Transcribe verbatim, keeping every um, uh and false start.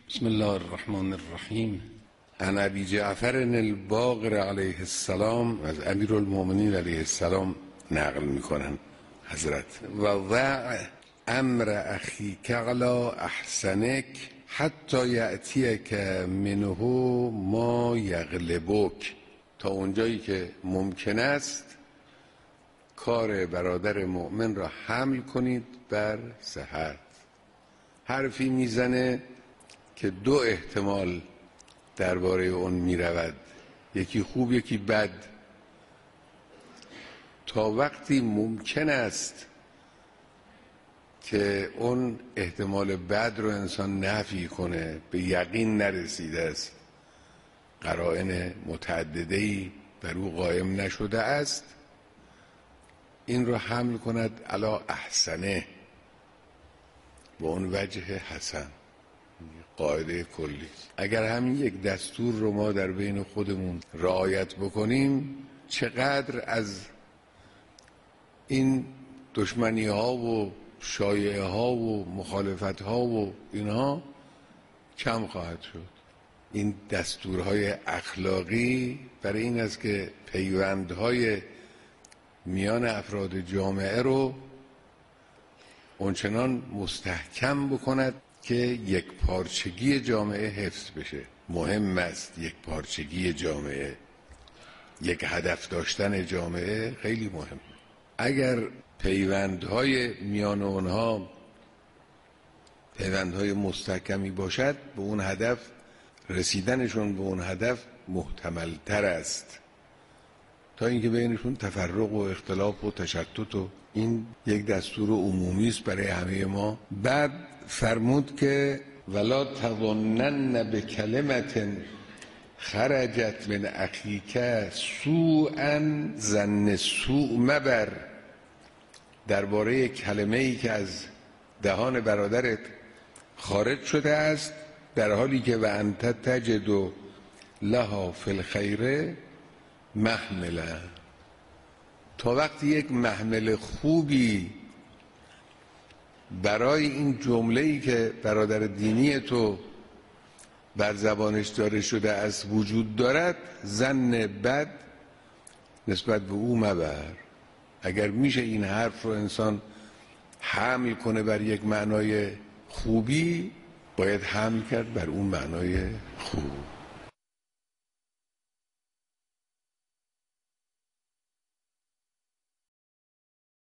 بسم الله الرحمن الرحیم. عن ابی جعفر الباقر علیه السلام، از امیرالمؤمنین علیه السلام نقل میکنن حضرت: و ضع امر اخیک علی احسنک حتی یأتیک منه ما یغلبک، تا اونجایی که ممکن است کار برادر مؤمن را حمل کنید بر صحت. حرفی میزنه که دو احتمال درباره اون میرود، یکی خوب یکی بد. تا وقتی ممکن است که اون احتمال بد رو انسان نفی کنه، به یقین نرسیده است، قرائن متعدده‌ای بر او قائم نشده است، این رو حمل کند علی احسنه، با اون وجه حسن. قاعده کلی. اگر همین یک دستور رو ما در بین خودمون رعایت بکنیم، چقدر از این دشمنی ها و شایعه ها و مخالفت ها و اینها کم خواهد شد. این دستورهای اخلاقی برای این است که پیوندهای میان افراد جامعه رو اونچنان مستحکم بکند که یک پارچگی جامعه حفظ بشه. مهم است یک پارچگی جامعه، یک هدف داشتن جامعه خیلی مهم. اگر پیوندهای میان اونها پیوندهای مستحکمی باشد، به اون هدف رسیدنشون به اون هدف محتمل تر است تا اینکه بینشون تفرق و اختلاف و تشتت. و این یک دستور عمومی است برای همه ما. بعد فرمود که ولا تظنن بکلمة خرجت من اخیک سوءا ظن سوء مبر، درباره کلمه ای که از دهان برادرت خارج شده است در حالی که و انت تجد لها فی الخیر محملا، تا وقتی یک محمل خوبی برای این جمله‌ای که برادر دینی تو بر زبانش داره شده است وجود دارد، ظن بد نسبت به او مبر. اگر میشه این حرف رو انسان حمل کنه بر یک معنای خوبی، باید حمل کرد بر اون معنای خوب.